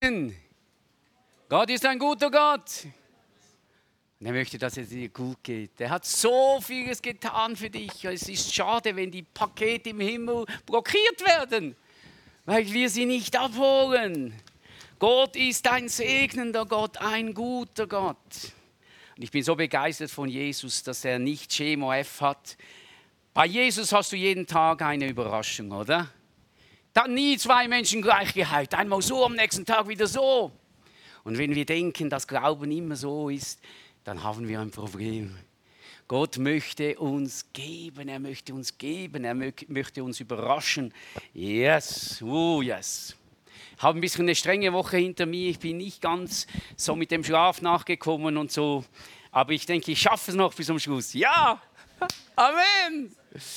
Gott ist ein guter Gott. Und er möchte, dass es dir gut geht. Er hat so vieles getan für dich. Es ist schade, wenn die Pakete im Himmel blockiert werden, weil wir sie nicht abholen. Gott ist ein segnender Gott, ein guter Gott. Und ich bin so begeistert von Jesus, dass er nicht Schema F hat. Bei Jesus hast du jeden Tag eine Überraschung, oder? Da nie zwei Menschen gleich geheilt. Einmal so, am nächsten Tag wieder so. Und wenn wir denken, dass Glauben immer so ist, dann haben wir ein Problem. Gott möchte uns geben, er möchte uns geben, er möchte uns überraschen. Yes, yes. Ich habe ein bisschen eine strenge Woche hinter mir. Ich bin nicht ganz so mit dem Schlaf nachgekommen und so. Aber ich denke, ich schaffe es noch bis zum Schluss. Ja, Amen.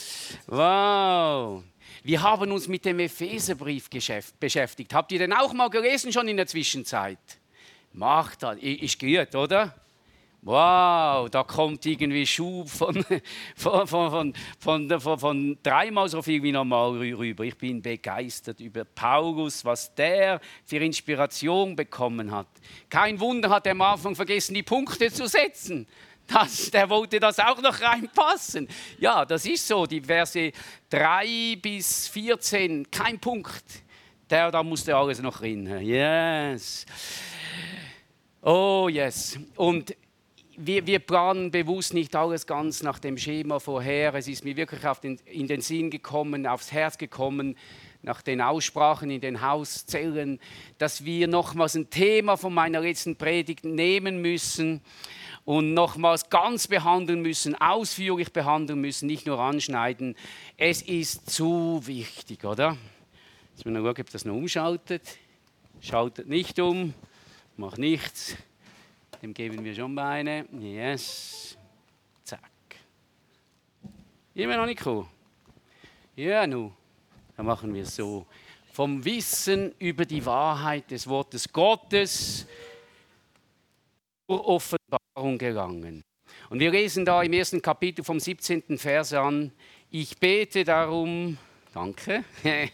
Wow. Wir haben uns mit dem Epheserbrief beschäftigt. Habt ihr den auch mal gelesen schon in der Zwischenzeit? Macht das. Ist gut, oder? Wow, da kommt irgendwie Schub von dreimal so viel wie normal rüber. Ich bin begeistert über Paulus, was der für Inspiration bekommen hat. Kein Wunder, hat er am Anfang vergessen, die Punkte zu setzen. Der wollte das auch noch reinpassen. Ja, das ist so, die Verse 3 bis 14, kein Punkt. Da musste alles noch rein. Yes. Oh, yes. Und wir planen bewusst nicht alles ganz nach dem Schema vorher. Es ist mir wirklich in den Sinn gekommen, aufs Herz gekommen, nach den Aussprachen in den Hauszellen, dass wir nochmals ein Thema von meiner letzten Predigt nehmen müssen und nochmals ganz behandeln müssen, ausführlich behandeln müssen, nicht nur anschneiden. Es ist zu wichtig, oder? Jetzt müssen wir schauen, ob das noch umschaltet. Schaltet nicht um, macht nichts. Dem geben wir schon Beine. Yes. Zack. Immer noch nicht cool. Ja, nun. Dann machen wir es so. Vom Wissen über die Wahrheit des Wortes Gottes zur Offenbarung gelangen. Und wir lesen da im ersten Kapitel vom 17. Vers an. Ich bete darum, danke,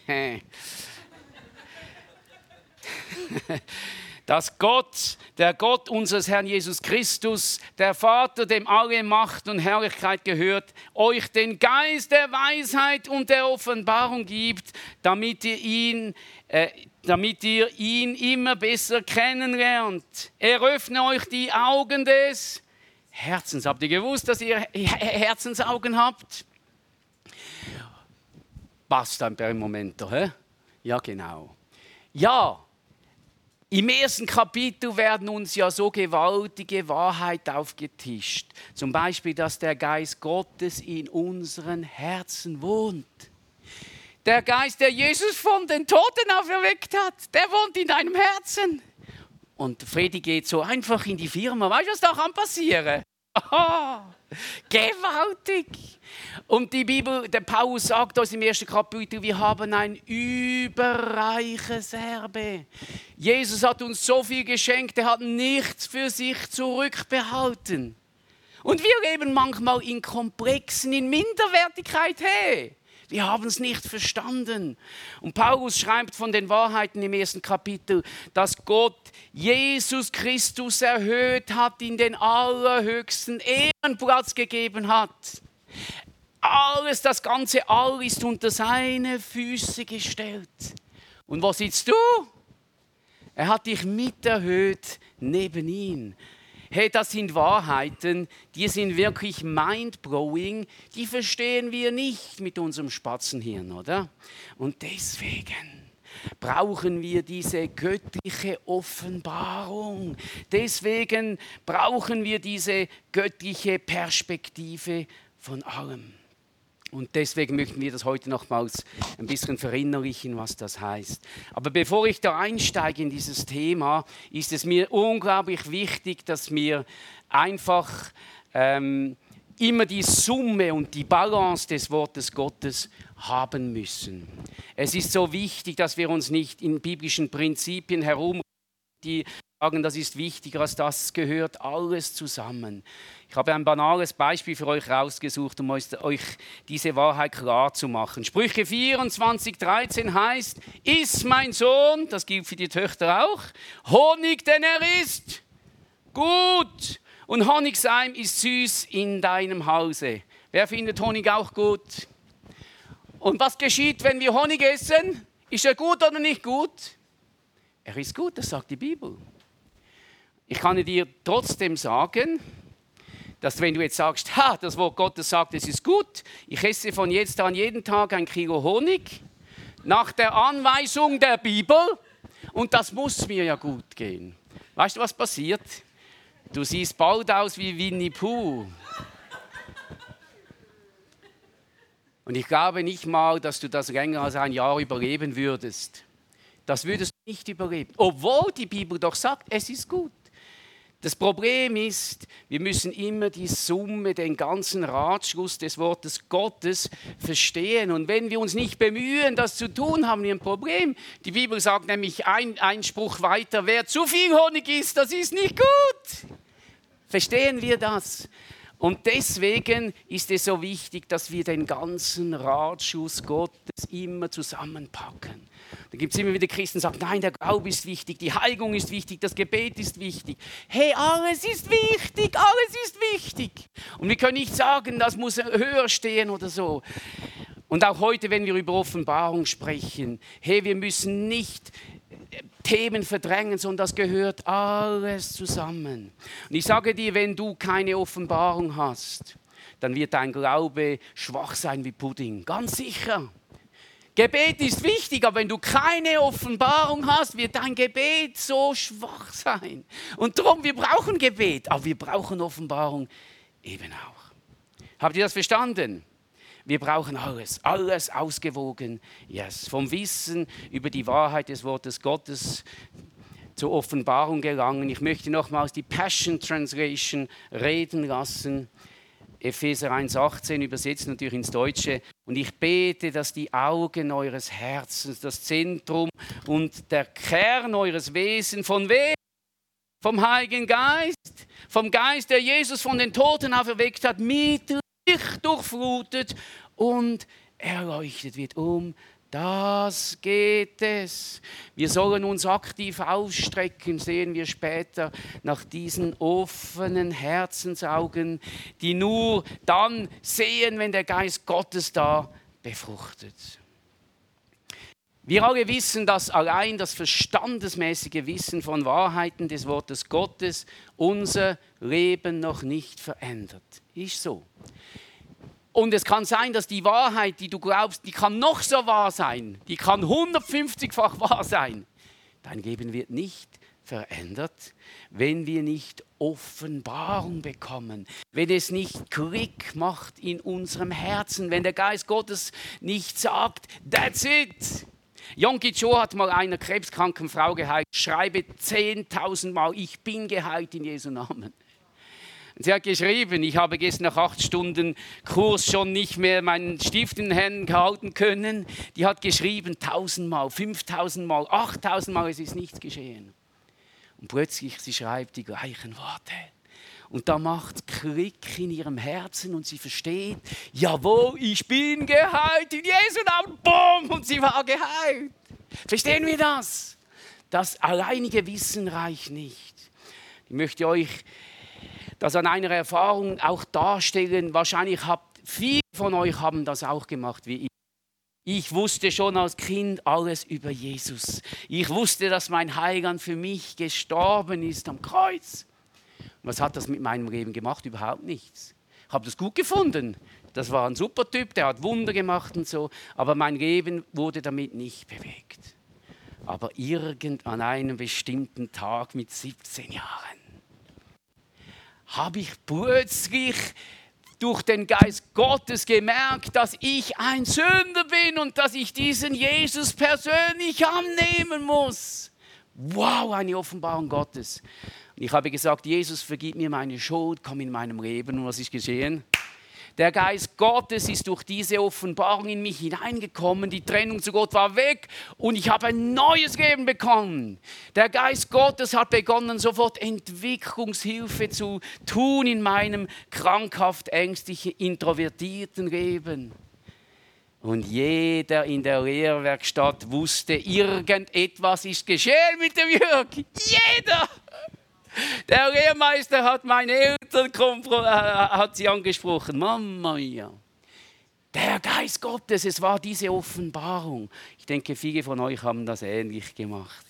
dass Gott, der Gott unseres Herrn Jesus Christus, der Vater, dem alle Macht und Herrlichkeit gehört, euch den Geist der Weisheit und der Offenbarung gibt, damit ihr ihn immer besser kennenlernt. Er öffne euch die Augen des Herzens. Habt ihr gewusst, dass ihr Herzensaugen habt? Passt ein per Momento, hä? Ja, genau. Ja. Im ersten Kapitel werden uns ja so gewaltige Wahrheiten aufgetischt. Zum Beispiel, dass der Geist Gottes in unseren Herzen wohnt. Der Geist, der Jesus von den Toten auferweckt hat, der wohnt in deinem Herzen. Und Fredi geht so einfach in die Firma. Weißt du, was da kann passieren? Gewaltig! Und die Bibel, der Paulus sagt uns im ersten Kapitel, wir haben ein überreiches Erbe. Jesus hat uns so viel geschenkt, er hat nichts für sich zurückbehalten. Und wir leben manchmal in Komplexen, in Minderwertigkeit. Hey, wir haben es nicht verstanden. Und Paulus schreibt von den Wahrheiten im ersten Kapitel, dass Gott Jesus Christus erhöht hat, in den allerhöchsten Ehrenplatz gegeben hat. Alles, das ganze All ist unter seine Füße gestellt. Und wo sitzt du? Er hat dich miterhöht neben ihn. Hey, das sind Wahrheiten, die sind wirklich mindblowing, die verstehen wir nicht mit unserem Spatzenhirn, oder? Und deswegen brauchen wir diese göttliche Offenbarung. Deswegen brauchen wir diese göttliche Perspektive von allem. Und deswegen möchten wir das heute nochmals ein bisschen verinnerlichen, was das heißt. Aber bevor ich da einsteige in dieses Thema, ist es mir unglaublich wichtig, dass wir einfach immer die Summe und die Balance des Wortes Gottes haben müssen. Es ist so wichtig, dass wir uns nicht in biblischen Prinzipien die sagen, das ist wichtiger als das, gehört alles zusammen. Ich habe ein banales Beispiel für euch rausgesucht, um euch diese Wahrheit klar zu machen. Sprüche 24,13 heißt, iss mein Sohn, das gilt für die Töchter auch, Honig, denn er ist gut und Honigseim ist süß in deinem Hause. Wer findet Honig auch gut? Und was geschieht, wenn wir Honig essen? Ist er gut oder nicht gut? Er ist gut, das sagt die Bibel. Ich kann dir trotzdem sagen, dass wenn du jetzt sagst, das Wort Gottes sagt, es ist gut, ich esse von jetzt an jeden Tag 1 Kilo Honig, nach der Anweisung der Bibel, und das muss mir ja gut gehen. Weißt du, was passiert? Du siehst bald aus wie Winnie Pooh. Und ich glaube nicht mal, dass du das länger als ein Jahr überleben würdest. Das würdest du nicht überleben, obwohl die Bibel doch sagt, es ist gut. Das Problem ist, wir müssen immer die Summe, den ganzen Ratschluss des Wortes Gottes verstehen. Und wenn wir uns nicht bemühen, das zu tun, haben wir ein Problem. Die Bibel sagt nämlich ein Spruch weiter, wer zu viel Honig isst, das ist nicht gut. Verstehen wir das? Und deswegen ist es so wichtig, dass wir den ganzen Ratschluss Gottes immer zusammenpacken. Da gibt es immer wieder Christen, die sagen, nein, der Glaube ist wichtig, die Heiligung ist wichtig, das Gebet ist wichtig. Hey, alles ist wichtig, alles ist wichtig. Und wir können nicht sagen, das muss höher stehen oder so. Und auch heute, wenn wir über Offenbarung sprechen, hey, wir müssen nicht Themen verdrängen, sondern das gehört alles zusammen. Und ich sage dir, wenn du keine Offenbarung hast, dann wird dein Glaube schwach sein wie Pudding, ganz sicher. Gebet ist wichtig, aber wenn du keine Offenbarung hast, wird dein Gebet so schwach sein. Und darum, wir brauchen Gebet, aber wir brauchen Offenbarung eben auch. Habt ihr das verstanden? Wir brauchen alles ausgewogen. Yes. Vom Wissen über die Wahrheit des Wortes Gottes zur Offenbarung gelangen. Ich möchte nochmals die Passion Translation reden lassen. Epheser 1,18 übersetzt natürlich ins Deutsche. Und ich bete, dass die Augen eures Herzens, das Zentrum und der Kern eures Wesens, von wem? Vom Heiligen Geist, vom Geist, der Jesus von den Toten auferweckt hat, mit Licht durchflutet und erleuchtet wird. Um das geht es. Wir sollen uns aktiv ausstrecken, sehen wir später, nach diesen offenen Herzensaugen, die nur dann sehen, wenn der Geist Gottes da befruchtet. Wir alle wissen, dass allein das verstandesmäßige Wissen von Wahrheiten des Wortes Gottes unser Leben noch nicht verändert. Ist so. Und es kann sein, dass die Wahrheit, die du glaubst, die kann noch so wahr sein. Die kann 150-fach wahr sein. Dein Leben wird nicht verändert, wenn wir nicht Offenbarung bekommen. Wenn es nicht Klick macht in unserem Herzen. Wenn der Geist Gottes nicht sagt, that's it. Yonggi Cho hat mal einer krebskranken Frau geheilt. Schreibe 10.000 Mal, ich bin geheilt in Jesu Namen. Sie hat geschrieben, ich habe gestern nach 8 Stunden Kurs schon nicht mehr meinen Stift in den Händen gehalten können. Die hat geschrieben 1000 Mal, 5000 Mal, 8000 Mal, es ist nichts geschehen. Und plötzlich, sie schreibt die gleichen Worte. Und da macht Klick in ihrem Herzen und sie versteht, jawohl, ich bin geheilt in Jesu Namen, boom, und sie war geheilt. Verstehen wir das? Das alleinige Wissen reicht nicht. Ich möchte euch das an einer Erfahrung auch darstellen. Wahrscheinlich viele von euch haben das auch gemacht wie ich. Ich wusste schon als Kind alles über Jesus. Ich wusste, dass mein Heiland für mich gestorben ist am Kreuz. Was hat das mit meinem Leben gemacht? Überhaupt nichts. Ich habe das gut gefunden. Das war ein super Typ, der hat Wunder gemacht und so. Aber mein Leben wurde damit nicht bewegt. Aber an einem bestimmten Tag mit 17 Jahren habe ich plötzlich durch den Geist Gottes gemerkt, dass ich ein Sünder bin und dass ich diesen Jesus persönlich annehmen muss. Wow, eine Offenbarung Gottes. Und ich habe gesagt, Jesus, vergib mir meine Schuld, komm in meinem Leben. Und was ist geschehen? Der Geist Gottes ist durch diese Offenbarung in mich hineingekommen. Die Trennung zu Gott war weg und ich habe ein neues Leben bekommen. Der Geist Gottes hat begonnen, sofort Entwicklungshilfe zu tun in meinem krankhaft ängstlichen, introvertierten Leben. Und jeder in der Lehrwerkstatt wusste, irgendetwas ist geschehen mit dem Jörg. Jeder! Der Lehrmeister hat meine Eltern hat sie angesprochen. Mama mia. Der Geist Gottes, es war diese Offenbarung. Ich denke, viele von euch haben das ähnlich gemacht.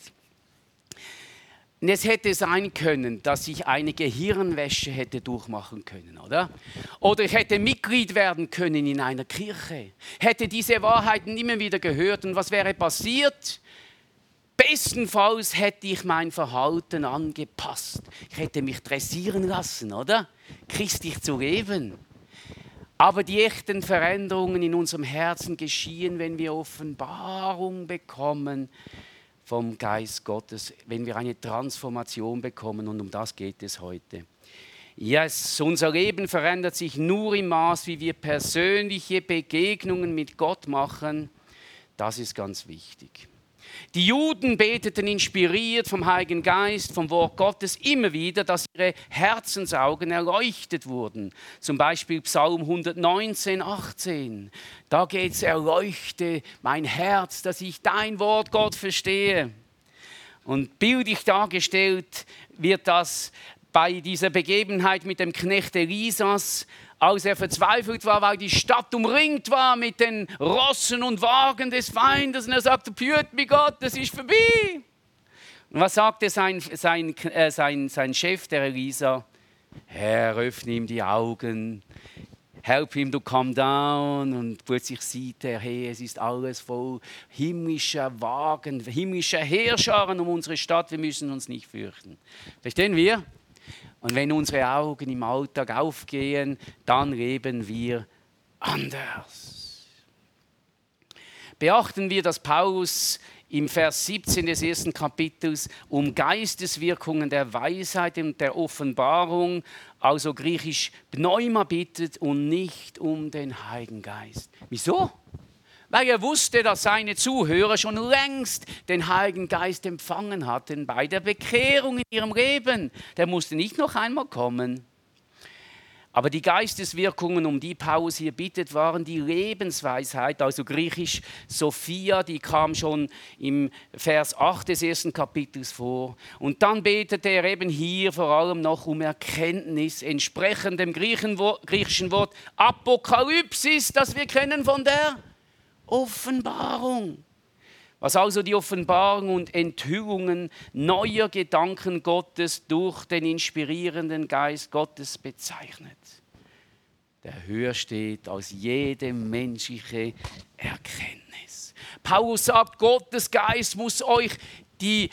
Und es hätte sein können, dass ich eine Gehirnwäsche hätte durchmachen können, oder? Oder ich hätte Mitglied werden können in einer Kirche. Hätte diese Wahrheiten immer wieder gehört. Und was wäre passiert? Bestenfalls hätte ich mein Verhalten angepasst. Ich hätte mich dressieren lassen, oder? Christlich zu leben. Aber die echten Veränderungen in unserem Herzen geschehen, wenn wir Offenbarung bekommen vom Geist Gottes, wenn wir eine Transformation bekommen, und um das geht es heute. Yes, unser Leben verändert sich nur im Maß, wie wir persönliche Begegnungen mit Gott machen. Das ist ganz wichtig. Die Juden beteten inspiriert vom Heiligen Geist, vom Wort Gottes immer wieder, dass ihre Herzensaugen erleuchtet wurden. Zum Beispiel Psalm 119, 18. Da geht es: Erleuchte mein Herz, dass ich dein Wort, Gott, verstehe. Und bildlich dargestellt wird das bei dieser Begebenheit mit dem Knecht Elisas, als er verzweifelt war, weil die Stadt umringt war mit den Rossen und Wagen des Feindes. Und er sagte: Führt mich Gott, das ist vorbei. Und was sagte sein Chef, der Elisa? Herr, öffne ihm die Augen. Help him to come down. Und plötzlich sieht er, hey, es ist alles voll himmlischer Wagen, himmlischer Heerscharen um unsere Stadt. Wir müssen uns nicht fürchten. Verstehen wir? Und wenn unsere Augen im Alltag aufgehen, dann leben wir anders. Beachten wir, dass Paulus im Vers 17 des ersten Kapitels um Geisteswirkungen der Weisheit und der Offenbarung, also griechisch Pneuma, bittet und nicht um den Heiligen Geist. Wieso? Weil er wusste, dass seine Zuhörer schon längst den Heiligen Geist empfangen hatten bei der Bekehrung in ihrem Leben. Der musste nicht noch einmal kommen. Aber die Geisteswirkungen, um die Paulus hier bittet, waren die Lebensweisheit, also griechisch Sophia, die kam schon im Vers 8 des ersten Kapitels vor. Und dann betete er eben hier vor allem noch um Erkenntnis, entsprechend dem griechischen Wort Apokalypsis, das wir kennen von der Offenbarung. Was also die Offenbarung und Enthüllungen neuer Gedanken Gottes durch den inspirierenden Geist Gottes bezeichnet, der höher steht als jede menschliche Erkenntnis. Paulus sagt, Gottes Geist muss euch die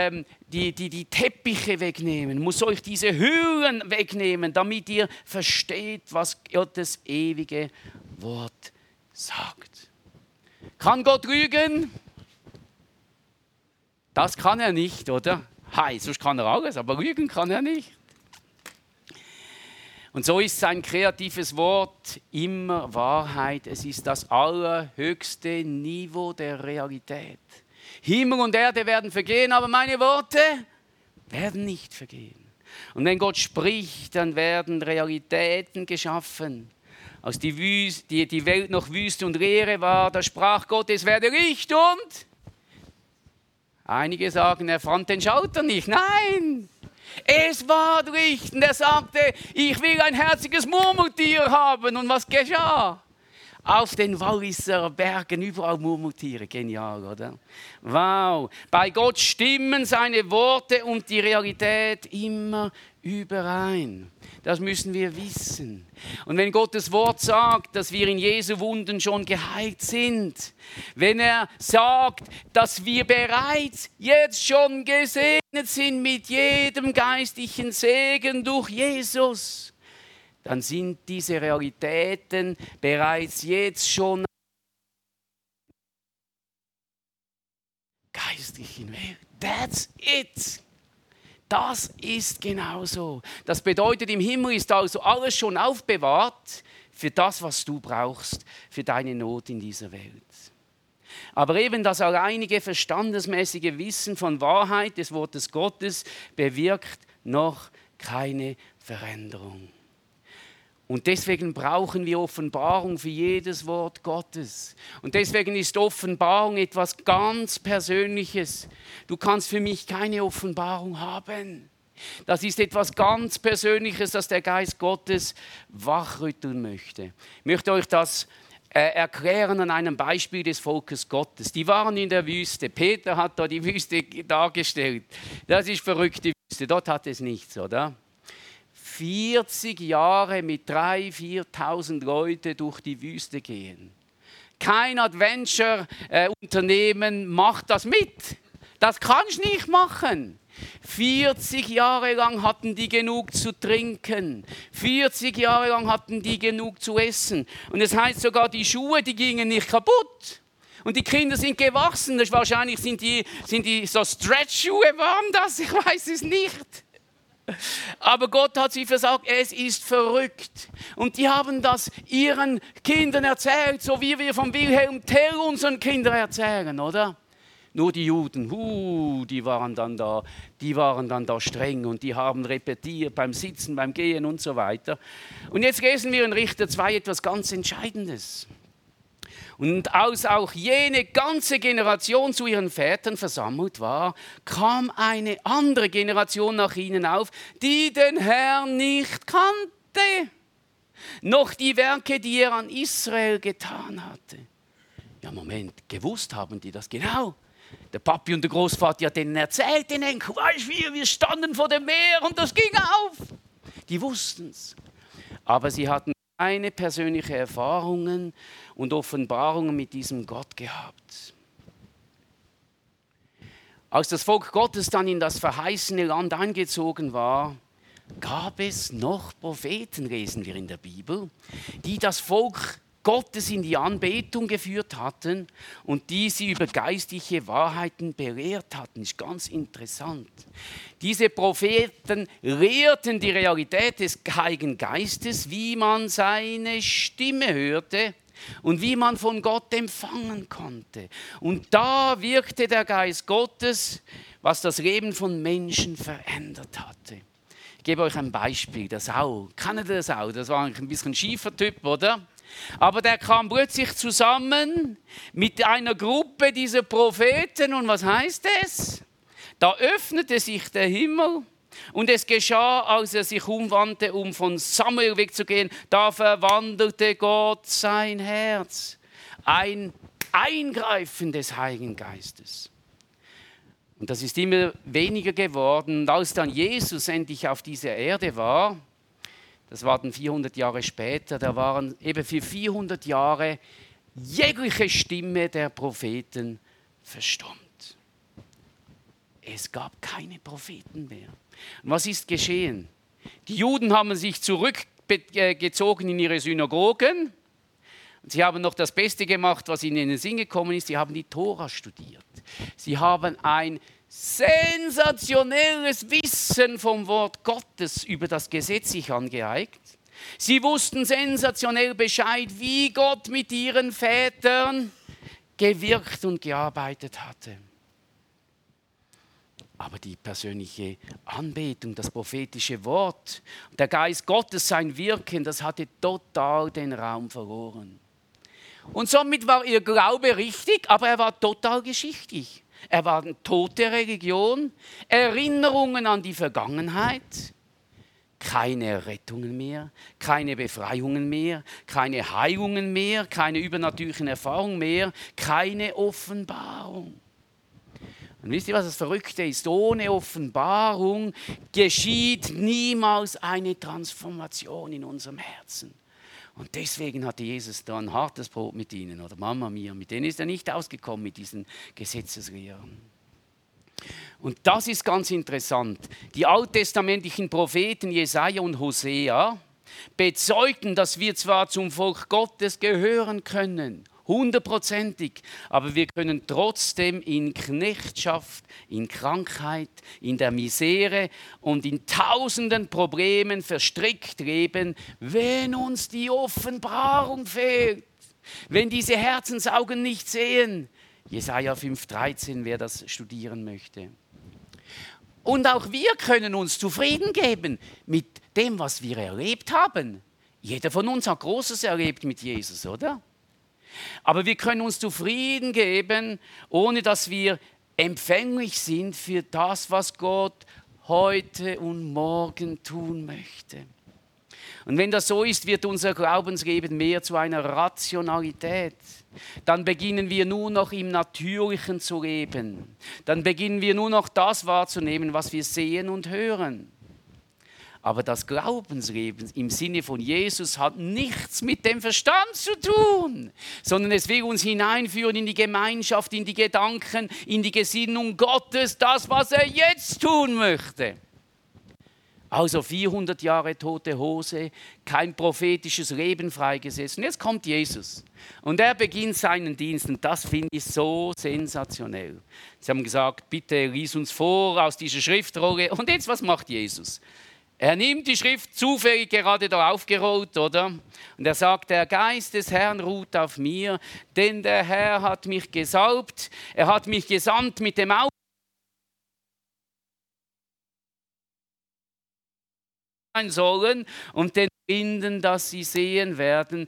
Teppiche wegnehmen, muss euch diese Hüllen wegnehmen, damit ihr versteht, was Gottes ewige Wort sagt. Kann Gott lügen? Das kann er nicht, oder? Hi, sonst kann er alles, aber lügen kann er nicht. Und so ist sein kreatives Wort immer Wahrheit. Es ist das allerhöchste Niveau der Realität. Himmel und Erde werden vergehen, aber meine Worte werden nicht vergehen. Und wenn Gott spricht, dann werden Realitäten geschaffen. Als die Welt noch Wüste und Leere war, da sprach Gott, es werde Licht, und einige sagen, er fand den Schalter nicht. Nein, es war Licht. Und er sagte, ich will ein herziges Murmeltier haben. Und was geschah? Auf den Walliser Bergen überall Murmeltiere. Genial, oder? Wow. Bei Gott stimmen seine Worte und die Realität immer überein. Das müssen wir wissen. Und wenn Gottes Wort sagt, dass wir in Jesu Wunden schon geheilt sind, wenn er sagt, dass wir bereits jetzt schon gesegnet sind mit jedem geistlichen Segen durch Jesus, dann sind diese Realitäten bereits jetzt schon geistlichen Welt. That's it. Das ist genauso. Das bedeutet, im Himmel ist also alles schon aufbewahrt für das, was du brauchst, für deine Not in dieser Welt. Aber eben das alleinige verstandesmäßige Wissen von Wahrheit des Wortes Gottes bewirkt noch keine Veränderung. Und deswegen brauchen wir Offenbarung für jedes Wort Gottes. Und deswegen ist Offenbarung etwas ganz Persönliches. Du kannst für mich keine Offenbarung haben. Das ist etwas ganz Persönliches, das der Geist Gottes wachrütteln möchte. Ich möchte euch das erklären an einem Beispiel des Volkes Gottes. Die waren in der Wüste. Peter hat da die Wüste dargestellt. Das ist verrückte Wüste. Dort hat es nichts, oder? 40 Jahre mit 3.000, 4.000 Leute durch die Wüste gehen. Kein Adventure-Unternehmen macht das mit. Das kannst du nicht machen. 40 Jahre lang hatten die genug zu trinken. 40 Jahre lang hatten die genug zu essen. Und es heißt sogar, die Schuhe, die gingen nicht kaputt. Und die Kinder sind gewachsen. Wahrscheinlich sind die so Stretch-Schuhe, waren das? Ich weiß es nicht. Aber Gott hat sie versagt, es ist verrückt. Und die haben das ihren Kindern erzählt, so wie wir von Wilhelm Tell unseren Kindern erzählen, oder? Nur die Juden, die waren dann da streng und die haben repetiert beim Sitzen, beim Gehen und so weiter. Und jetzt lesen wir in Richter 2 etwas ganz Entscheidendes. Und als auch jene ganze Generation zu ihren Vätern versammelt war, kam eine andere Generation nach ihnen auf, die den Herrn nicht kannte, noch die Werke, die er an Israel getan hatte. Ja, Moment, gewusst haben die das genau. Der Papi und der Großvater hat denen erzählt, den Enkel, weißt du, wir standen vor dem Meer und das ging auf. Die wussten es. Aber sie hatten keine persönlichen Erfahrungen und Offenbarungen mit diesem Gott gehabt. Als das Volk Gottes dann in das verheißene Land eingezogen war, gab es noch Propheten, lesen wir in der Bibel, die das Volk Gottes in die Anbetung geführt hatten und die sie über geistliche Wahrheiten belehrt hatten. Das ist ganz interessant. Diese Propheten lehrten die Realität des Heiligen Geistes, wie man seine Stimme hörte und wie man von Gott empfangen konnte. Und da wirkte der Geist Gottes, was das Leben von Menschen verändert hatte. Ich gebe euch ein Beispiel, der Saul. Kennt ihr den Saul? Das war ein bisschen ein schiefer Typ, oder? Aber der kam plötzlich zusammen mit einer Gruppe dieser Propheten und was heißt es? Da öffnete sich der Himmel und es geschah, als er sich umwandte, um von Samuel wegzugehen, da verwandelte Gott sein Herz. Ein Eingreifen des Heiligen Geistes. Und das ist immer weniger geworden. Und als dann Jesus endlich auf dieser Erde war, das war dann 400 Jahre später, da waren eben für 400 Jahre jegliche Stimme der Propheten verstummt. Es gab keine Propheten mehr. Und was ist geschehen? Die Juden haben sich zurückgezogen in ihre Synagogen. Und sie haben noch das Beste gemacht, was ihnen in den Sinn gekommen ist. Sie haben die Tora studiert. Sie haben ein sensationelles Wissen vom Wort Gottes über das Gesetz sich angeeignet. Sie wussten sensationell Bescheid, wie Gott mit ihren Vätern gewirkt und gearbeitet hatte. Aber die persönliche Anbetung, das prophetische Wort, der Geist Gottes, sein Wirken, das hatte total den Raum verloren. Und somit war ihr Glaube richtig, aber er war total geschichtlich. Er war eine tote Religion, Erinnerungen an die Vergangenheit, keine Errettungen mehr, keine Befreiungen mehr, keine Heilungen mehr, keine übernatürlichen Erfahrungen mehr, keine Offenbarung. Und wisst ihr, was das Verrückte ist? Ohne Offenbarung geschieht niemals eine Transformation in unserem Herzen. Und deswegen hatte Jesus da ein hartes Brot mit ihnen, oder Mama mia, mit denen ist er nicht ausgekommen, mit diesen Gesetzeslehren. Und das ist ganz interessant. Die alttestamentlichen Propheten Jesaja und Hosea bezeugten, dass wir zwar zum Volk Gottes gehören können, hundertprozentig. Aber wir können trotzdem in Knechtschaft, in Krankheit, in der Misere und in tausenden Problemen verstrickt leben, wenn uns die Offenbarung fehlt. Wenn diese Herzensaugen nicht sehen. Jesaja 5,13, wer das studieren möchte. Und auch wir können uns zufrieden geben mit dem, was wir erlebt haben. Jeder von uns hat Großes erlebt mit Jesus, oder? Aber wir können uns zufrieden geben, ohne dass wir empfänglich sind für das, was Gott heute und morgen tun möchte. Und wenn das so ist, wird unser Glaubensleben mehr zu einer Rationalität. Dann beginnen wir nur noch im Natürlichen zu leben. Dann beginnen wir nur noch das wahrzunehmen, was wir sehen und hören. Aber das Glaubensleben im Sinne von Jesus hat nichts mit dem Verstand zu tun, sondern es will uns hineinführen in die Gemeinschaft, in die Gedanken, in die Gesinnung Gottes, das, was er jetzt tun möchte. Also 400 Jahre tote Hose, kein prophetisches Leben freigesetzt. Und jetzt kommt Jesus und er beginnt seinen Dienst und das finde ich so sensationell. Sie haben gesagt, bitte lies uns vor aus dieser Schriftrolle. Und jetzt, was macht Jesus? Er nimmt die Schrift zufällig gerade da aufgerollt, oder? Und er sagt, der Geist des Herrn ruht auf mir, denn der Herr hat mich gesalbt, er hat mich gesandt mit dem sollen und den Blinden, dass sie sehen werden,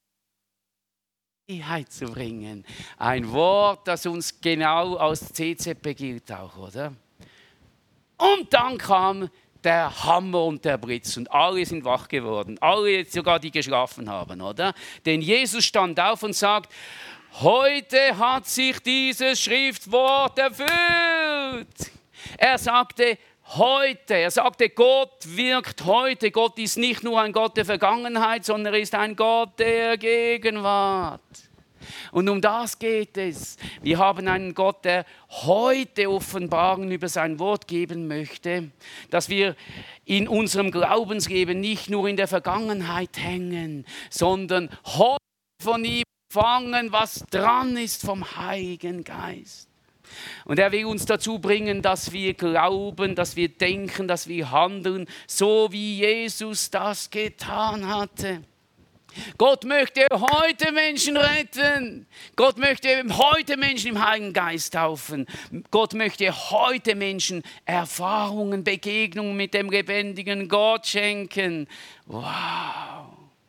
die Freiheit zu bringen. Ein Wort, das uns genau aus CZB gilt auch, oder? Und dann kam der Hammer und der Blitz und alle sind wach geworden, alle sogar die geschlafen haben, oder? Denn Jesus stand auf und sagt, heute hat sich dieses Schriftwort erfüllt. Er sagte, heute, er sagte, Gott wirkt heute. Gott ist nicht nur ein Gott der Vergangenheit, sondern er ist ein Gott der Gegenwart. Und um das geht es. Wir haben einen Gott, der heute Offenbarungen über sein Wort geben möchte, dass wir in unserem Glaubensleben nicht nur in der Vergangenheit hängen, sondern heute von ihm empfangen, was dran ist vom Heiligen Geist. Und er will uns dazu bringen, dass wir glauben, dass wir denken, dass wir handeln, so wie Jesus das getan hatte. Gott möchte heute Menschen retten. Gott möchte heute Menschen im Heiligen Geist taufen. Gott möchte heute Menschen Erfahrungen, Begegnungen mit dem lebendigen Gott schenken. Wow!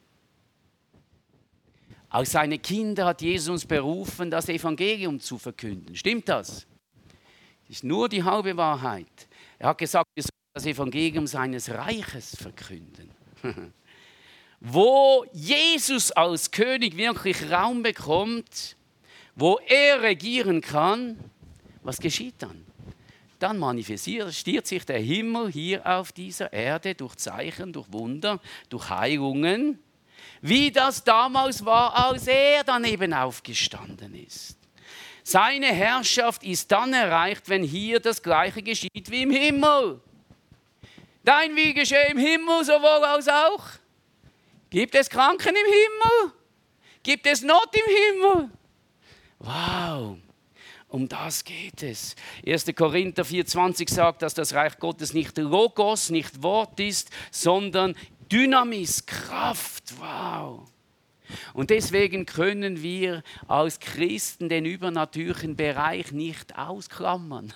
Als seine Kinder hat Jesus uns berufen, das Evangelium zu verkünden. Stimmt das? Das ist nur die halbe Wahrheit. Er hat gesagt, wir sollen das Evangelium seines Reiches verkünden. Wo Jesus als König wirklich Raum bekommt, wo er regieren kann, was geschieht dann? Dann manifestiert sich der Himmel hier auf dieser Erde durch Zeichen, durch Wunder, durch Heilungen, wie das damals war, als er dann eben aufgestanden ist. Seine Herrschaft ist dann erreicht, wenn hier das Gleiche geschieht wie im Himmel. Dein Wille geschehe im Himmel sowohl als auch. Gibt es Kranken im Himmel? Gibt es Not im Himmel? Wow, um das geht es. 1. Korinther 4,20 sagt, dass das Reich Gottes nicht Logos, nicht Wort ist, sondern Dynamis, Kraft. Wow. Und deswegen können wir als Christen den übernatürlichen Bereich nicht ausklammern.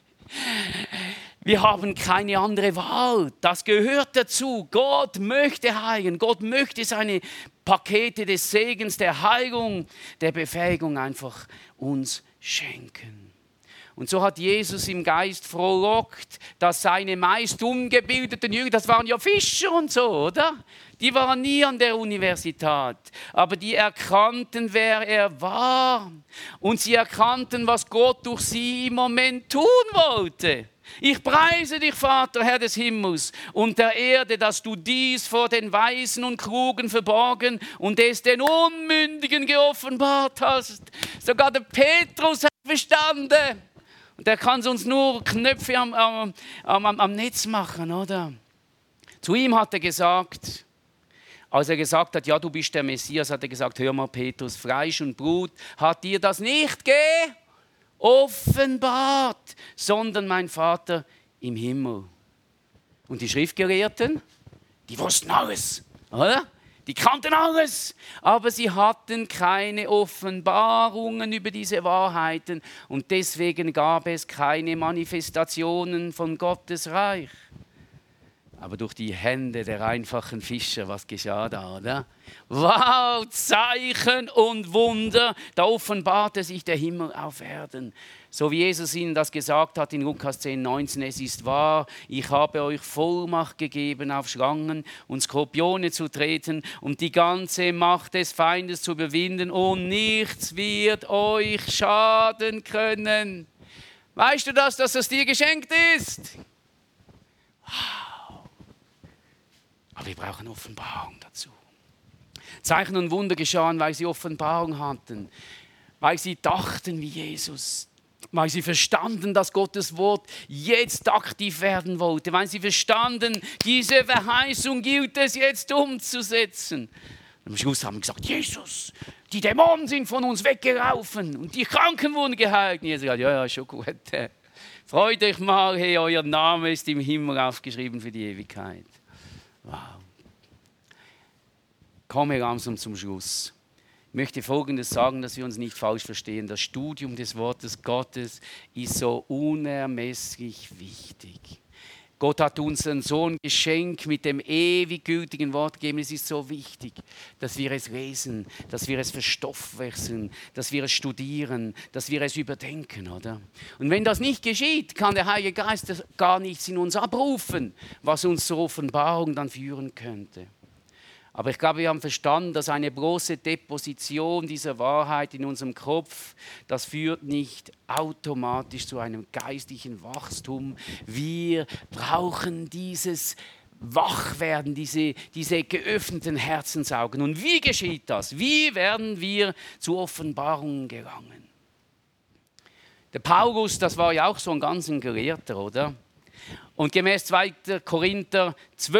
Wir haben keine andere Wahl. Das gehört dazu. Gott möchte heilen. Gott möchte seine Pakete des Segens, der Heilung, der Befähigung einfach uns schenken. Und so hat Jesus im Geist frohlockt, dass seine meist ungebildeten Jünger, das waren ja Fischer und so, oder? Die waren nie an der Universität, aber die erkannten, wer er war. Und sie erkannten, was Gott durch sie im Moment tun wollte. Ich preise dich, Vater, Herr des Himmels und der Erde, dass du dies vor den Weisen und Klugen verborgen und es den Unmündigen geoffenbart hast. Sogar der Petrus hat verstanden. Und der kann uns nur Knöpfe am Netz machen, oder? Zu ihm hat er gesagt, Als er gesagt hat, ja, du bist der Messias, hat er gesagt, hör mal Petrus, Fleisch und Blut hat dir das nicht offenbart, sondern mein Vater im Himmel. Und die Schriftgelehrten, die wussten alles, oder? Die kannten alles, aber sie hatten keine Offenbarungen über diese Wahrheiten und deswegen gab es keine Manifestationen von Gottes Reich. Aber durch die Hände der einfachen Fischer, was geschah da, oder? Wow, Zeichen und Wunder, da offenbarte sich der Himmel auf Erden. So wie Jesus ihnen das gesagt hat in Lukas 10,19, es ist wahr, ich habe euch Vollmacht gegeben, auf Schlangen und Skorpione zu treten und die ganze Macht des Feindes zu überwinden und nichts wird euch schaden können. Weißt du das, dass das dir geschenkt ist? Wow. Aber wir brauchen Offenbarung dazu. Zeichen und Wunder geschahen, weil sie Offenbarung hatten, weil sie dachten wie Jesus, weil sie verstanden, dass Gottes Wort jetzt aktiv werden wollte, weil sie verstanden, diese Verheißung gilt es jetzt umzusetzen. Am Schluss haben sie gesagt, Jesus, die Dämonen sind von uns weggelaufen und die Kranken wurden geheilt. Und Jesus sagt, ja, schon gut. Freut euch mal, hey, euer Name ist im Himmel aufgeschrieben für die Ewigkeit. Wow. Komme langsam zum Schluss. Ich möchte Folgendes sagen, dass wir uns nicht falsch verstehen. Das Studium des Wortes Gottes ist so unermesslich wichtig. Gott hat uns so ein Geschenk mit dem ewig gültigen Wort gegeben. Es ist so wichtig, dass wir es lesen, dass wir es verstoffwechseln, dass wir es studieren, dass wir es überdenken, oder? Und wenn das nicht geschieht, kann der Heilige Geist gar nichts in uns abrufen, was uns zur Offenbarung dann führen könnte. Aber ich glaube, wir haben verstanden, dass eine bloße Deposition dieser Wahrheit in unserem Kopf, das führt nicht automatisch zu einem geistlichen Wachstum. Wir brauchen dieses Wachwerden, diese geöffneten Herzensaugen. Und wie geschieht das? Wie werden wir zu Offenbarungen gelangen? Der Paulus, das war ja auch so ein ganz Gelehrter, oder? Und gemäß 2. Korinther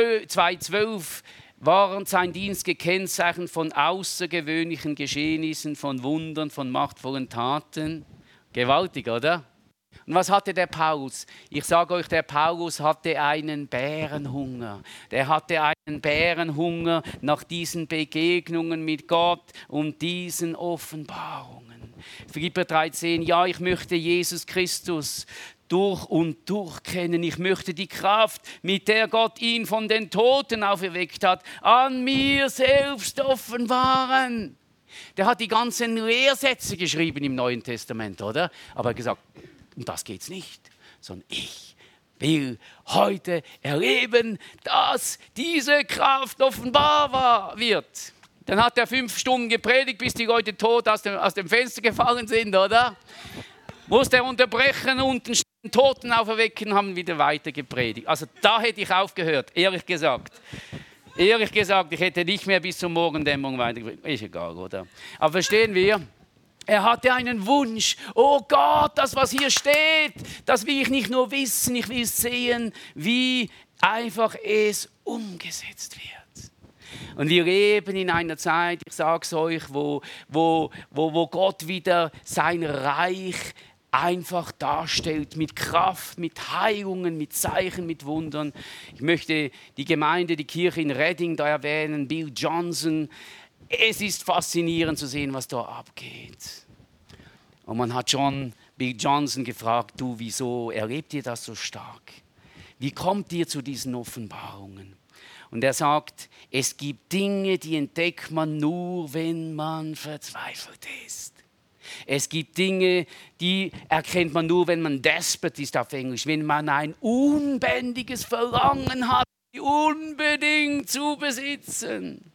2,12 war sein Dienst gekennzeichnet von außergewöhnlichen Geschehnissen, von Wundern, von machtvollen Taten. Gewaltig, oder? Und was hatte der Paulus? Ich sage euch, der Paulus hatte einen Bärenhunger. Der hatte einen Bärenhunger nach diesen Begegnungen mit Gott und diesen Offenbarungen. Philipper 3,10, ja, ich möchte Jesus Christus durch und durch kennen. Ich möchte die Kraft, mit der Gott ihn von den Toten auferweckt hat, an mir selbst offenbaren. Der hat die ganzen Lehrsätze geschrieben im Neuen Testament, oder? Aber er hat gesagt, um das geht es nicht, sondern ich will heute erleben, dass diese Kraft offenbar wird. Dann hat er 5 Stunden gepredigt, bis die Leute tot aus dem Fenster gefallen sind, oder? Musste er unterbrechen, unten stehen, Toten auferwecken, haben wieder weiter gepredigt. Also da hätte ich aufgehört, ehrlich gesagt. Ehrlich gesagt, ich hätte nicht mehr bis zur Morgendämmerung weitergepredigt. Ist egal, oder? Aber verstehen wir? Er hatte einen Wunsch. Oh Gott, das, was hier steht, das will ich nicht nur wissen, ich will sehen, wie einfach es umgesetzt wird. Und wir leben in einer Zeit, ich sage es euch, wo Gott wieder sein Reich einfach darstellt, mit Kraft, mit Heilungen, mit Zeichen, mit Wundern. Ich möchte die Gemeinde, die Kirche in Redding da erwähnen, Bill Johnson. Es ist faszinierend zu sehen, was da abgeht. Und man hat schon Bill Johnson gefragt, du, wieso erlebt ihr das so stark? Wie kommt ihr zu diesen Offenbarungen? Und er sagt, es gibt Dinge, die entdeckt man nur, wenn man verzweifelt ist. Es gibt Dinge, die erkennt man nur, wenn man desperate ist auf Englisch, wenn man ein unbändiges Verlangen hat, die unbedingt zu besitzen.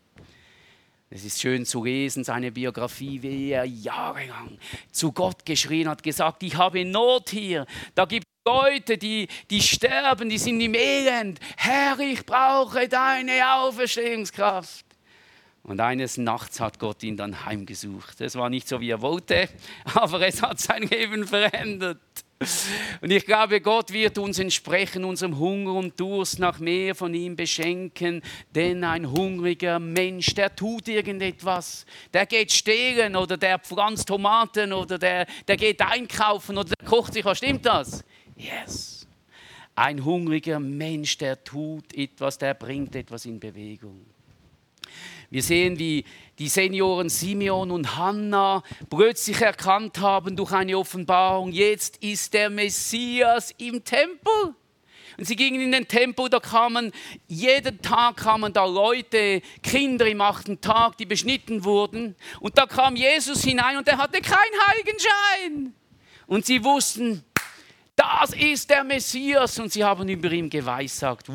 Es ist schön zu lesen, seine Biografie, wie er jahrelang zu Gott geschrien hat, gesagt, ich habe Not hier. Da gibt es Leute, die sterben, die sind im Elend. Herr, ich brauche deine Auferstehungskraft. Und eines Nachts hat Gott ihn dann heimgesucht. Es war nicht so, wie er wollte, aber es hat sein Leben verändert. Und ich glaube, Gott wird uns entsprechend unserem Hunger und Durst nach mehr von ihm beschenken, denn ein hungriger Mensch, der tut irgendetwas. Der geht stehlen oder der pflanzt Tomaten oder der geht einkaufen oder der kocht sich was. Stimmt das? Yes. Ein hungriger Mensch, der tut etwas, der bringt etwas in Bewegung. Wir sehen, wie die Senioren Simeon und Hannah plötzlich erkannt haben durch eine Offenbarung, jetzt ist der Messias im Tempel. Und sie gingen in den Tempel, jeden Tag kamen da Leute, Kinder im 8. Tag, die beschnitten wurden. Und da kam Jesus hinein und er hatte keinen Heiligenschein. Und sie wussten, das ist der Messias. Und sie haben über ihn geweissagt.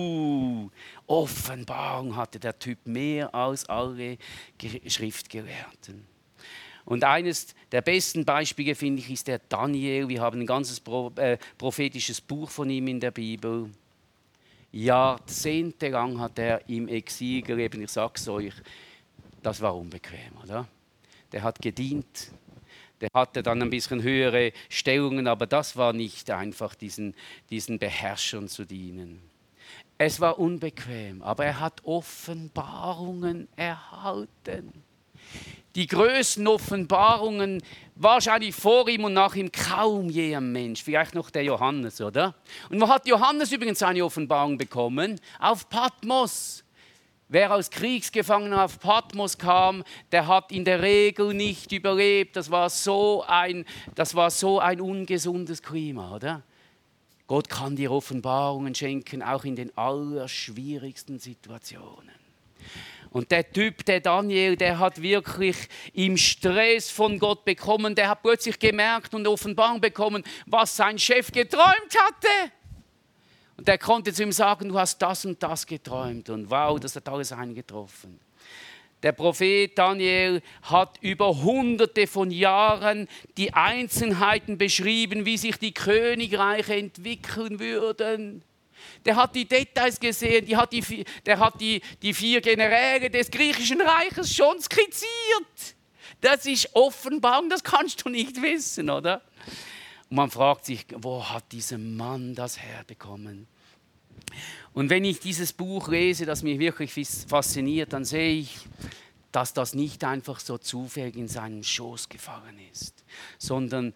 Offenbarung hatte der Typ mehr als alle Schriftgelehrten. Und eines der besten Beispiele, finde ich, ist der Daniel. Wir haben ein ganzes prophetisches Buch von ihm in der Bibel. Jahrzehntelang hat er im Exil gelebt. Ich sage es euch, das war unbequem, oder? Der hat gedient. Der hatte dann ein bisschen höhere Stellungen, aber das war nicht einfach, diesen Beherrschern zu dienen. Es war unbequem, aber er hat Offenbarungen erhalten. Die größten Offenbarungen, wahrscheinlich vor ihm und nach ihm kaum je ein Mensch. Vielleicht noch der Johannes, oder? Und wo hat Johannes übrigens seine Offenbarung bekommen? Auf Patmos. Wer als Kriegsgefangener auf Patmos kam, der hat in der Regel nicht überlebt. Das war so ein ungesundes Klima, oder? Gott kann dir Offenbarungen schenken, auch in den allerschwierigsten Situationen. Und der Typ, der Daniel, der hat wirklich im Stress von Gott bekommen, der hat plötzlich gemerkt und Offenbarung bekommen, was sein Chef geträumt hatte. Und der konnte zu ihm sagen, du hast das und das geträumt. Und wow, das hat alles eingetroffen. Der Prophet Daniel hat über Hunderte von Jahren die Einzelheiten beschrieben, wie sich die Königreiche entwickeln würden. Der hat die Details gesehen, der hat die 4 Generäle des griechischen Reiches schon skizziert. Das ist Offenbarung, das kannst du nicht wissen, oder? Und man fragt sich, wo hat dieser Mann das herbekommen? Und wenn ich dieses Buch lese, das mich wirklich fasziniert, dann sehe ich, dass das nicht einfach so zufällig in seinen Schoß gefallen ist, sondern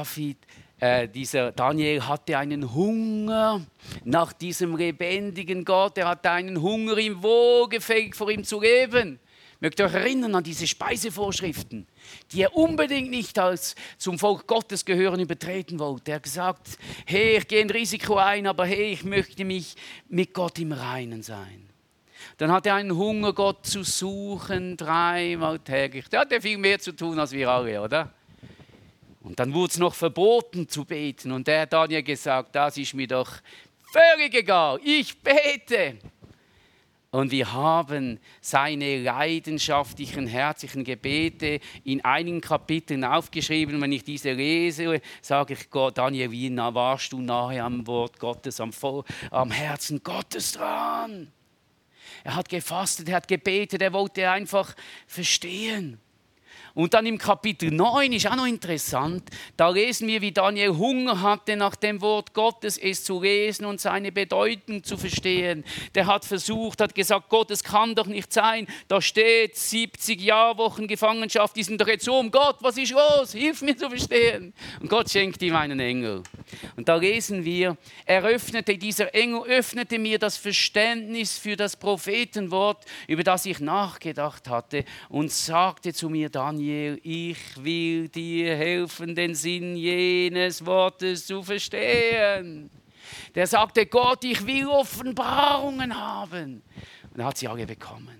dieser Daniel hatte einen Hunger nach diesem lebendigen Gott. Er hatte einen Hunger, ihm wohlgefällig vor ihm zu leben. Mögt ihr euch erinnern an diese Speisevorschriften, die er unbedingt nicht als zum Volk Gottes gehören übertreten wollte. Er hat gesagt, hey, ich gehe ein Risiko ein, aber hey, ich möchte mich mit Gott im Reinen sein. Dann hat er einen Hunger, Gott zu suchen, 3-mal täglich. Der hatte viel mehr zu tun als wir alle, oder? Und dann wurde es noch verboten zu beten. Und der hat Daniel gesagt, das ist mir doch völlig egal, ich bete. Und wir haben seine leidenschaftlichen, herzlichen Gebete in einigen Kapiteln aufgeschrieben. Wenn ich diese lese, sage ich, Gott, Daniel, wie warst du nahe am Wort Gottes, am Herzen Gottes dran? Er hat gefastet, er hat gebetet, er wollte einfach verstehen. Und dann im Kapitel 9 ist auch noch interessant, da lesen wir, wie Daniel Hunger hatte nach dem Wort Gottes, es zu lesen und seine Bedeutung zu verstehen. Der hat versucht, hat gesagt, Gott, es kann doch nicht sein, da steht 70 Jahrwochen Gefangenschaft, die sind doch jetzt so, Gott, was ist los, hilf mir zu verstehen. Und Gott schenkt ihm einen Engel. Und da lesen wir, dieser Engel öffnete mir das Verständnis für das Prophetenwort, über das ich nachgedacht hatte und sagte zu mir, Daniel, ich will dir helfen, den Sinn jenes Wortes zu verstehen. Der sagte, Gott, ich will Offenbarungen haben. Und er hat sie alle bekommen.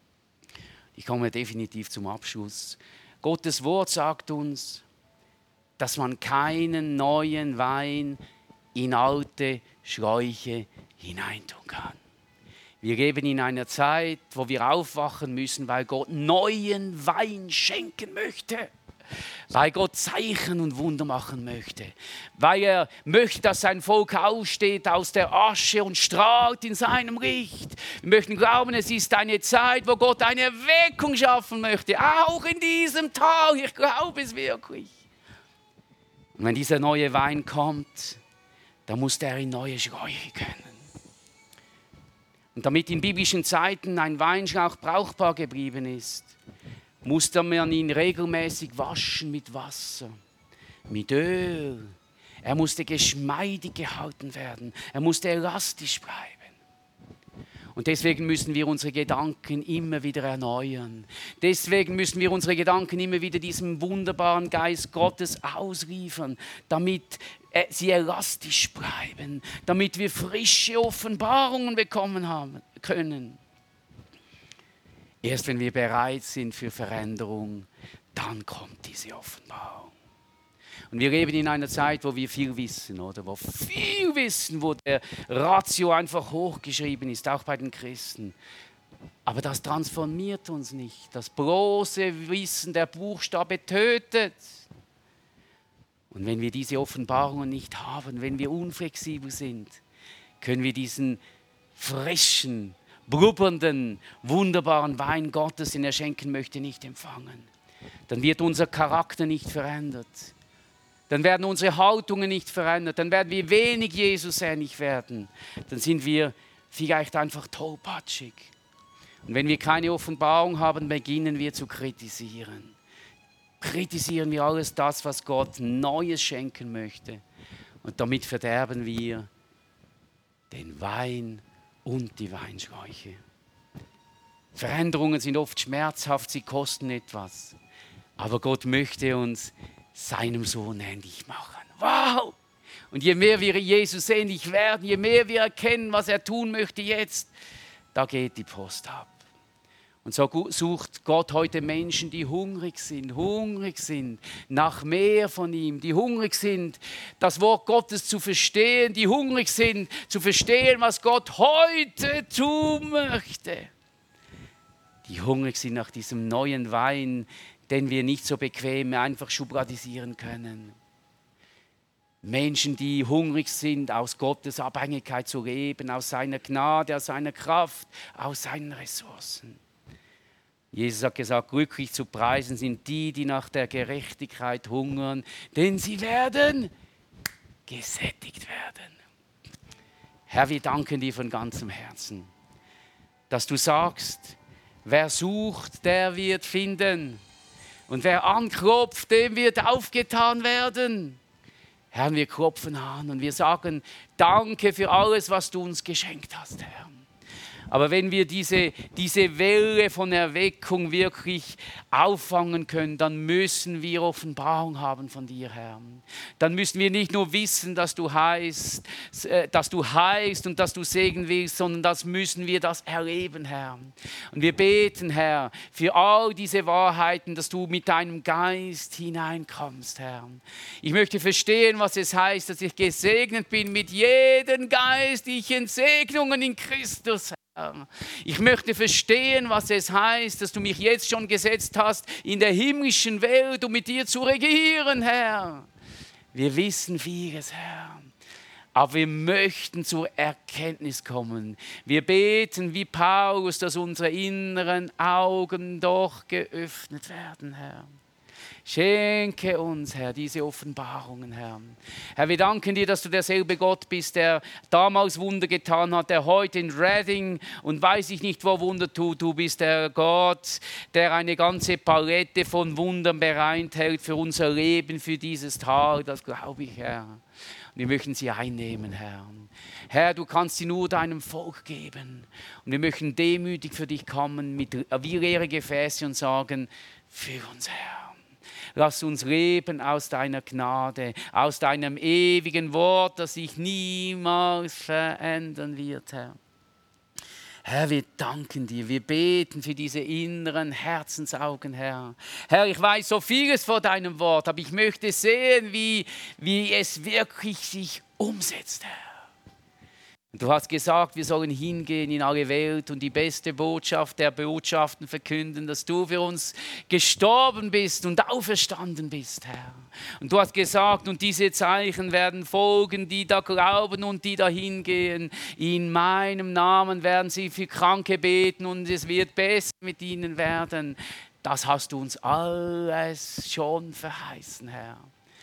Ich komme definitiv zum Abschluss. Gottes Wort sagt uns, dass man keinen neuen Wein in alte Schläuche hineintun kann. Wir leben in einer Zeit, wo wir aufwachen müssen, weil Gott neuen Wein schenken möchte. Weil Gott Zeichen und Wunder machen möchte. Weil er möchte, dass sein Volk aufsteht aus der Asche und strahlt in seinem Licht. Wir möchten glauben, es ist eine Zeit, wo Gott eine Erweckung schaffen möchte. Auch in diesem Tag, ich glaube es wirklich. Und wenn dieser neue Wein kommt, dann muss der in neue Schläuche können. Und damit in biblischen Zeiten ein Weinschlauch brauchbar geblieben ist, musste man ihn regelmäßig waschen mit Wasser, mit Öl. Er musste geschmeidig gehalten werden. Er musste elastisch bleiben. Und deswegen müssen wir unsere Gedanken immer wieder erneuern. Deswegen müssen wir unsere Gedanken immer wieder diesem wunderbaren Geist Gottes ausliefern, damit sie elastisch bleiben, damit wir frische Offenbarungen bekommen haben können. Erst wenn wir bereit sind für Veränderung, dann kommt diese Offenbarung. Und wir leben in einer Zeit, wo wir viel wissen, oder? Wo viel wissen, wo der Ratio einfach hochgeschrieben ist, auch bei den Christen. Aber das transformiert uns nicht. Das bloße Wissen, der Buchstabe tötet. Und wenn wir diese Offenbarungen nicht haben, wenn wir unflexibel sind, können wir diesen frischen, blubbernden, wunderbaren Wein Gottes, den er schenken möchte, nicht empfangen. Dann wird unser Charakter nicht verändert. Dann werden unsere Haltungen nicht verändert. Dann werden wir wenig Jesus ähnlich werden. Dann sind wir vielleicht einfach tollpatschig. Und wenn wir keine Offenbarung haben, beginnen wir zu kritisieren. Kritisieren wir alles das, was Gott Neues schenken möchte. Und damit verderben wir den Wein und die Weinschläuche. Veränderungen sind oft schmerzhaft, sie kosten etwas. Aber Gott möchte uns seinem Sohn ähnlich machen. Wow! Und je mehr wir Jesus ähnlich werden, je mehr wir erkennen, was er tun möchte jetzt, da geht die Post ab. Und so sucht Gott heute Menschen, die hungrig sind nach mehr von ihm, die hungrig sind, das Wort Gottes zu verstehen, die hungrig sind, zu verstehen, was Gott heute tun möchte. Die hungrig sind nach diesem neuen Wein, den wir nicht so bequem einfach schubladisieren können. Menschen, die hungrig sind, aus Gottes Abhängigkeit zu leben, aus seiner Gnade, aus seiner Kraft, aus seinen Ressourcen. Jesus hat gesagt, glücklich zu preisen sind die, die nach der Gerechtigkeit hungern, denn sie werden gesättigt werden. Herr, wir danken dir von ganzem Herzen, dass du sagst, wer sucht, der wird finden. Und wer anklopft, dem wird aufgetan werden. Herr, wir klopfen an und wir sagen, danke für alles, was du uns geschenkt hast, Herr. Aber wenn wir diese Welle von Erweckung wirklich auffangen können, dann müssen wir Offenbarung haben von dir, Herr. Dann müssen wir nicht nur wissen, dass du heilst und dass du segnen willst, sondern das müssen wir das erleben, Herr. Und wir beten, Herr, für all diese Wahrheiten, dass du mit deinem Geist hineinkommst, Herr. Ich möchte verstehen, was es heißt, dass ich gesegnet bin mit jedem geistlichen Segnungen in Christus, Herr. Ich möchte verstehen, was es heißt, dass du mich jetzt schon gesetzt hast, in der himmlischen Welt, um mit dir zu regieren, Herr. Wir wissen vieles, Herr, aber wir möchten zur Erkenntnis kommen. Wir beten wie Paulus, dass unsere inneren Augen doch geöffnet werden, Herr. Schenke uns, Herr, diese Offenbarungen, Herr. Herr, wir danken dir, dass du derselbe Gott bist, der damals Wunder getan hat, der heute in Reading und weiß ich nicht, wo Wunder tut. Du bist der Gott, der eine ganze Palette von Wundern bereithält für unser Leben, für dieses Tag. Das glaube ich, Herr. Und wir möchten sie einnehmen, Herr. Herr, du kannst sie nur deinem Volk geben. Und wir möchten demütig für dich kommen, wie leere Gefäße und sagen, für uns, Herr. Lass uns leben aus deiner Gnade, aus deinem ewigen Wort, das sich niemals verändern wird, Herr. Herr, wir danken dir, wir beten für diese inneren Herzensaugen, Herr. Herr, ich weiß so vieles vor deinem Wort, aber ich möchte sehen, wie es wirklich sich umsetzt, Herr. Und du hast gesagt, wir sollen hingehen in alle Welt und die beste Botschaft der Botschaften verkünden, dass du für uns gestorben bist und auferstanden bist, Herr. Und du hast gesagt, und diese Zeichen werden folgen, die da glauben und die da hingehen. In meinem Namen werden sie für Kranke beten und es wird besser mit ihnen werden. Das hast du uns alles schon verheißen, Herr.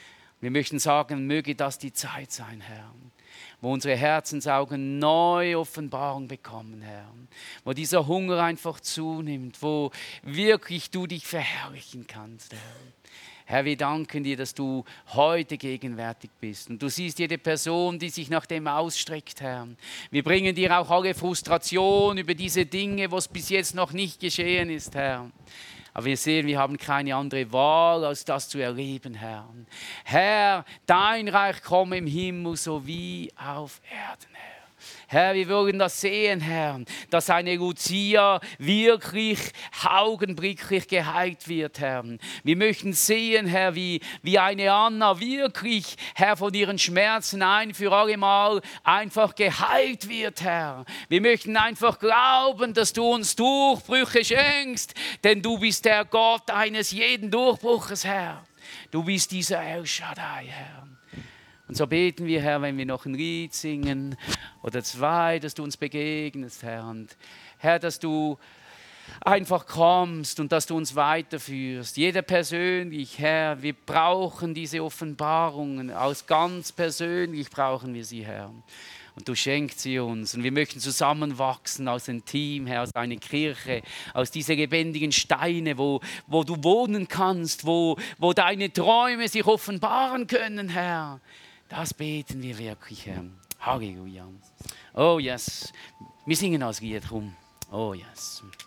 Wir möchten sagen, möge das die Zeit sein, Herr, wo unsere Herzensaugen neue Offenbarung bekommen, Herr. Wo dieser Hunger einfach zunimmt, wo wirklich du dich verherrlichen kannst, Herr. Herr, wir danken dir, dass du heute gegenwärtig bist. Und du siehst jede Person, die sich nach dem ausstreckt, Herr. Wir bringen dir auch alle Frustration über diese Dinge, was bis jetzt noch nicht geschehen ist, Herr. Aber wir sehen, wir haben keine andere Wahl, als das zu erleben, Herr. Herr, dein Reich komme im Himmel sowie auf Erden, Herr. Herr, wir wollen das sehen, Herr, dass eine Lucia wirklich augenblicklich geheilt wird, Herr. Wir möchten sehen, Herr, wie eine Anna wirklich, Herr, von ihren Schmerzen ein für alle Mal einfach geheilt wird, Herr. Wir möchten einfach glauben, dass du uns Durchbrüche schenkst, denn du bist der Gott eines jeden Durchbruches, Herr. Du bist dieser El Shaddai, Herr. Und so beten wir, Herr, wenn wir noch ein Lied singen oder zwei, dass du uns begegnest, Herr. Und Herr, dass du einfach kommst und dass du uns weiterführst. Jeder persönlich, Herr, wir brauchen diese Offenbarungen. Ganz persönlich brauchen wir sie, Herr. Und du schenkst sie uns. Und wir möchten zusammenwachsen aus dem Team, Herr, aus deiner Kirche, aus diesen lebendigen Steine, wo du wohnen kannst, wo deine Träume sich offenbaren können, Herr. Das beten wir wirklich, Herr. Halleluja. Oh yes. Wir singen als Lied rum. Oh yes.